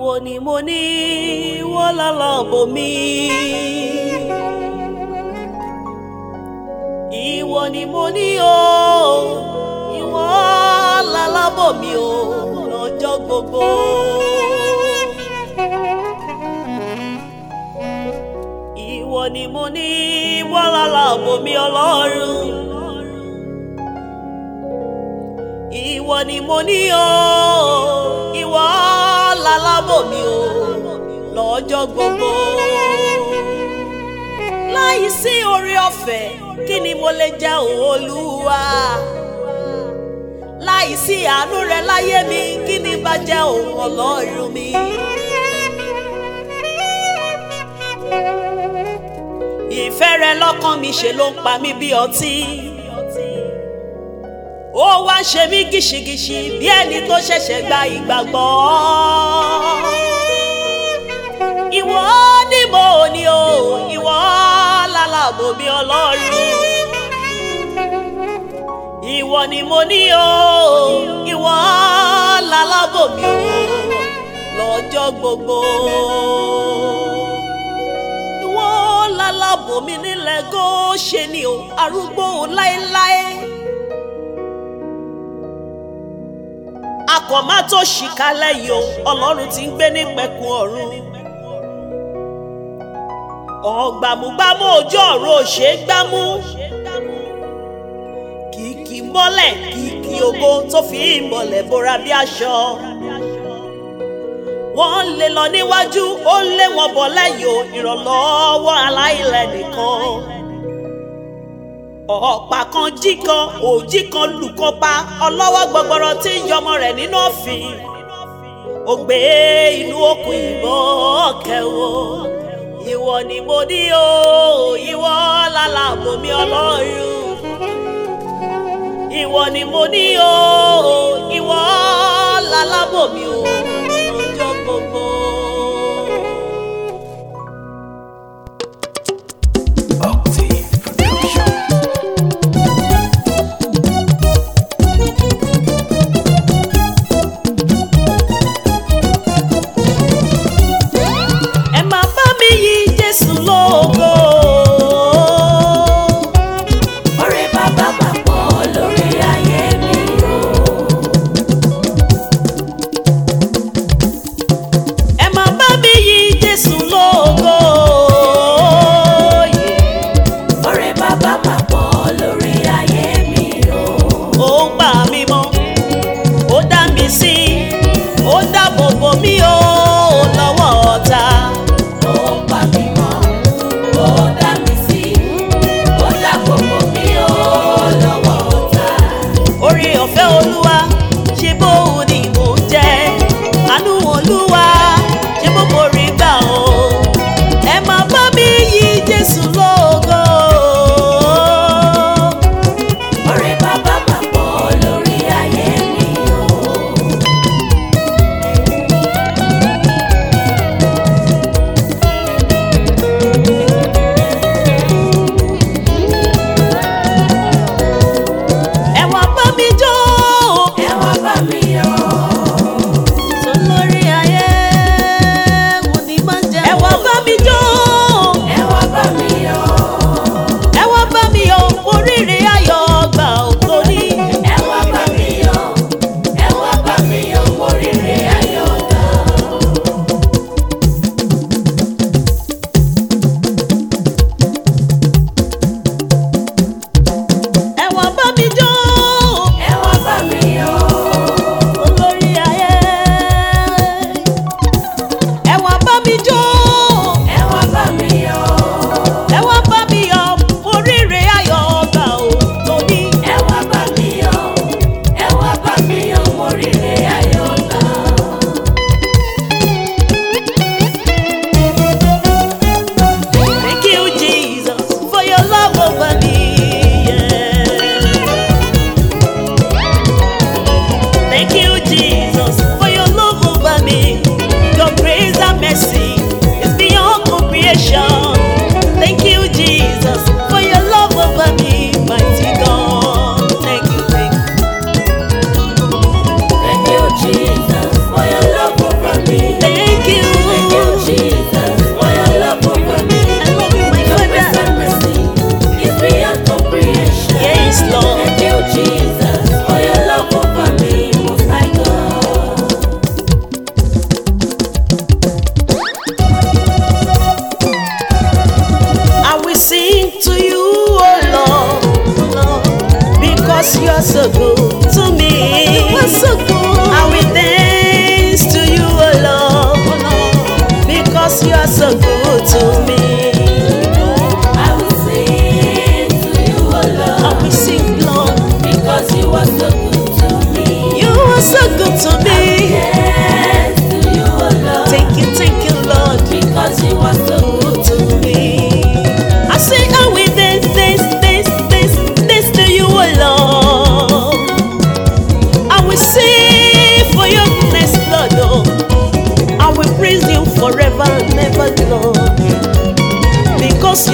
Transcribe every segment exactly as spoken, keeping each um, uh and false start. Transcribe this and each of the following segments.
Ìwọ ni mo ní wọ́n lálàbò mi. Ìwọ ni mo ní o, ìwọ lálàbò mi o lọ́jọ́ gbogbo. Ìwọ ni mo ní wọ́n lálàbò mi Ọlọ́run. Ìwọ ni mo ní o, ìwọ lálàbò mi o lọ́jọ́ gbogbo. Láì sí oore ọ̀fẹ́ kí ni mo lè jẹ́ Olúwa? Láì sí àánú rẹ láyé mi kí ni bá jẹ́ òun Ọlọ́run mi? Ìfẹ́ rẹ lọ́kàn mi ṣe ló ń pa mí bí ọtí. Ó wá ṣe mí gìṣìgìṣì bí ẹni tó ṣẹ̀ṣẹ̀ gba ìgbàgbọ́. Ìwọ ni mo ní o, ìwọ lálàbò mi Ọlọ́run. Ìwọ ni mo ní o, ìwọ lálàbò mi o lọ́jọ́ gbogbo. Ìwọ lálàbò mi nílẹ̀ Góṣẹ́nì o, arúgbó láéláé. Akọ̀má tó ṣìkálẹ̀ yìí o, Ọlọ́run tí ń gbé ní pẹ̀kun ọ̀run. Ọ̀gbàmùgbàmù ojú ọ̀run ò ṣe é gbámú. Kìkì mọ́lẹ̀ kìkì ògo tó fi ìmọ̀lẹ̀ bora bí aṣọ. Wọ́n lè lọ níwájú, ó lé wọn bọ̀ lẹ́yìn o, ìrànlọ́wọ́ aláìlẹ̀ nìkan. Ọ̀pá kan jí kan, òjì kan lù kan pa, ọlọ́wọ́ gbọgbọrọ tí ń yọmọ rẹ̀ nínú òfin. Ó gbé inú òkun ìbọn kẹwọ́. Ìwọ ni mo ní o, ìwọ lálàbò mi Ọlọ́run. Ìwọ ni mo ní o, ìwọ lálàbò mi o lọ́jọ́ gbogbo.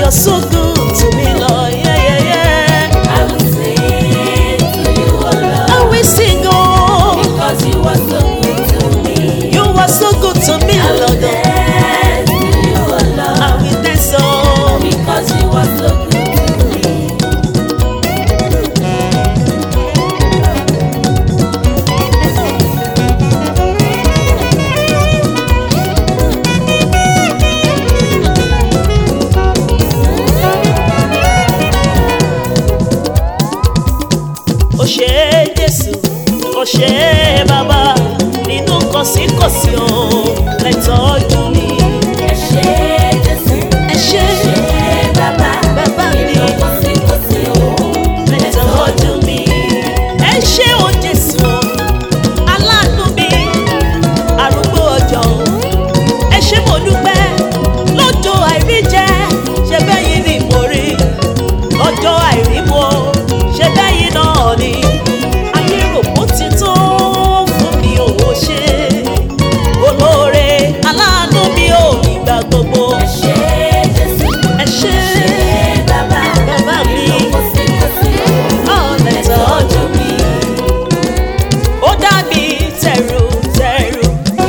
you're so good to me, Lord. Yeah, yeah, yeah. I will sing to you, oh Lord. I will sing, oh, Because you are so good to me. you are so good to me, I will Lord. dance to you, oh Lord. I will dance, oh, Because you are so good to me. ó ṣé Jésù, ó ṣé bàbá, nínú kòsíkòsí o, lẹ tọ́jú mi. Ẹ ṣé Jésù, Ẹ ṣé ẹ ṣé bàbá, bàbá mi, nínú kòsíkòsí o. lẹ tọ́jú mi. Ẹ ṣé o Jésù, aláàánú mi, arúgbó ọjọ́ o. Ẹ ṣé mo dúpẹ́ lọ́jọ́ àìríjẹ, ṣe bẹ́yìn ni mo rí. Lọ́jọ́ àìrímu, ṣe bẹ́yìn náà ni. Ayé rò bó ti tó fún mi ò ṣe. Olóore aláàánú mi ò ìgbà gbogbo. Ẹ ṣé Jésù, Ẹ ṣé ẹ ṣé bàbá, bàbá mi, nínú kòsíkòsí o. ọ̀lẹ Ẹ tọ́jú tọ́jú mi. ó dá mi tẹ̀rù tẹ̀rù.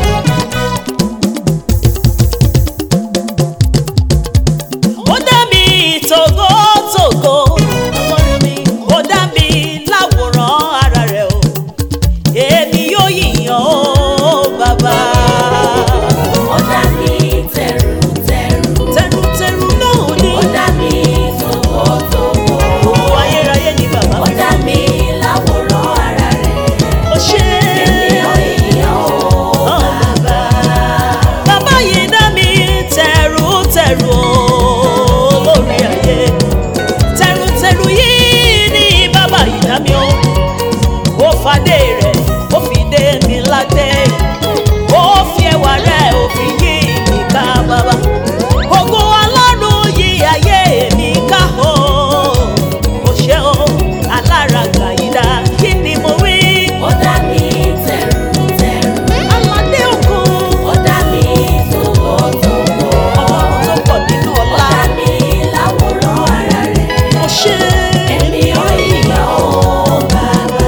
Ó dá mi tògó tògó. Ọlọ́run mi, ó dá mi láwòrán ara rẹ̀ o. Èmi yóò yìnyín o bàbá. Ó dá mi tẹ̀rù tẹ̀rù. Tẹ̀rù tẹ̀rù náà ni. Ó dá mi tòkótòkó. Gbogbo ayérayé ni bàbá Ó mi. dá mi láwòrán ara rẹ̀. Ó ṣé. Èmi ò yíyan o bàbá. Bàbá yìí dá mi tẹ̀rù tẹ̀rù o lórí ayé. Tẹ̀rù tẹ̀rù yìí ni bàbá yìí dá mi o. Ó fadé rẹ̀, ó fi dé mi ládé. Ó fi ẹwà rẹ̀, ó fi yí mi ká bàbá. Ògo Ọlọ́run yí ayé mi ká o. Ó ṣé o, alára gbà yìí dá. Kí ni mo wí? Ó dá mi tẹ̀rù tẹ̀rù. Aládé òkun. Ó dá mi tòkótòkó. Ọlọ́run tó pọ̀ nínú Ó ọlá. dá mi láwòrán ara rẹ̀. Ó ṣé. Èmi ò yíyan o bàbá.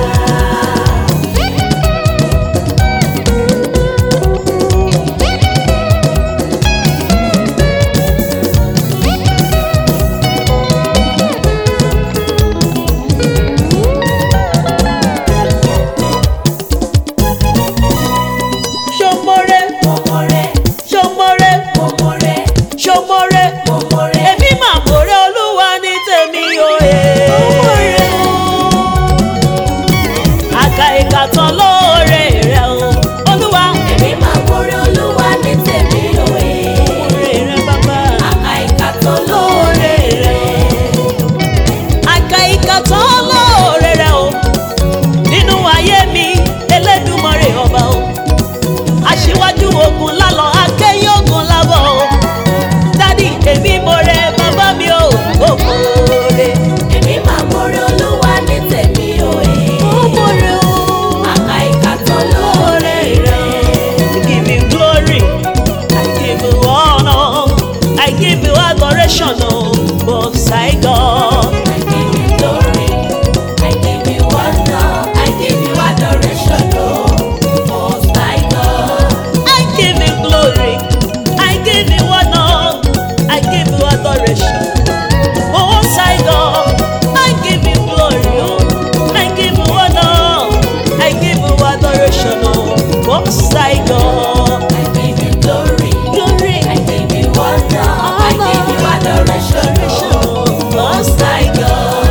Ṣomore, Mo mọ̀ rẹ̀, ṣomore, mo mọ̀ rẹ̀, ṣomore. mo mọ̀ rẹ̀. Èmi mà mọ̀rẹ́ Olúwa ní tèmi òye. Àkà ìkà tán lóore rẹ̀ o. Olúwa, Èmi máa borí Olúwa ní tèmi òye. oore rẹ̀ bàbá. Àkà ìkà tó lóore rẹ̀. Àkà ìkà tán lóore rẹ̀ o. Nínú ayé mi, Elédùmarè ọba o. Aṣíwájú ogun lálọ́, akẹ́yìn ogun lábọ̀ o. Dádì, èmi mọ̀rẹ́ bàbá mi o. Òkòrè. Èmi máa borí Olúwa ní tèmi òye. Òkòrè o. Àkà ìkà tó lóore rẹ̀. I give you glory, I give you honor, I give you adoration, oh, Most High God. I give you glory, I give you honor, I give you adoration, oh, Most High God. I give you glory, I give you honor, I give you adoration, Most High God. I give you glory, oh, I give you honor, I give you adoration, oh, Most High God. I give you glory, Glory, I give you honor, I give you adoration, oh, Most High God.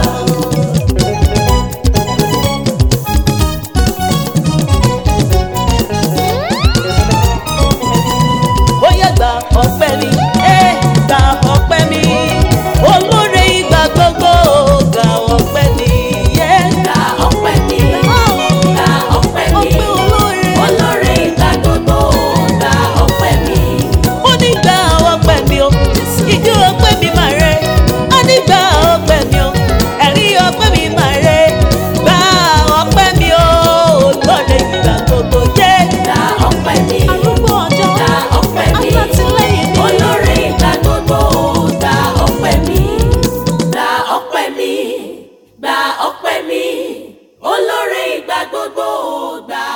ó yẹ gba ọpẹ́ mi, ẹ gba ọpẹ́ mi, olóore ìgbà gbogbo gba ọpẹ́ mi, yẹ Gba ọpẹ́ mi, gba ọpẹ́ mi, ọpẹ́ olóore. olóore ìgbà gba ọpẹ́ mi olóore ìgbà gbogbo gba